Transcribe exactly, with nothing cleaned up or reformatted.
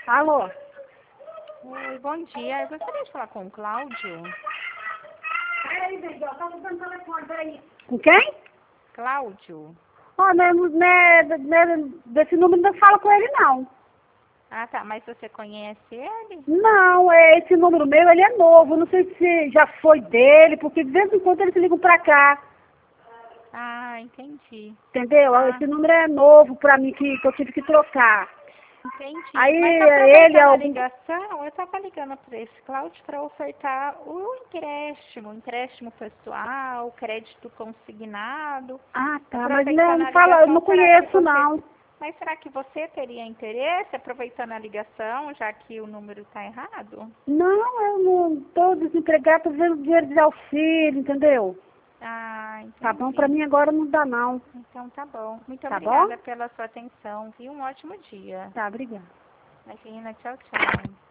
Alô? Oi, bom dia. Eu gostaria de falar com o Cláudio. Peraí, Daniel, tá usando o telefone, peraí. Com quem? Cláudio? Ó, né, né, né, desse número não fala com ele, não. Ah, tá. Mas você conhece ele? Não, é, esse número meu, ele é novo. Não sei se já foi dele, porque de vez em quando eles ligam pra cá. Ah, entendi. Entendeu? Ah, Esse número é novo pra mim, que, que eu tive que trocar. entendi. Aí Mas ele é aproveitando a algum... ligação, eu estava ligando para esse Cláudio para ofertar o empréstimo, empréstimo pessoal, crédito consignado. Ah, tá, mas não, Aproveitando não a fala, eu ligação, não será que conheço, você... não. Mas será que você teria interesse, aproveitando a ligação, já que o número está errado? Não, eu não tô desempregada, tô vendo dinheiro de auxílio, entendeu? Ah, Tá bom, pra entendi. mim agora não dá, não. Então tá bom. Muito Tá bom? obrigada pela sua atenção. E um ótimo dia. Tá, obrigada. Imagina, tchau, tchau.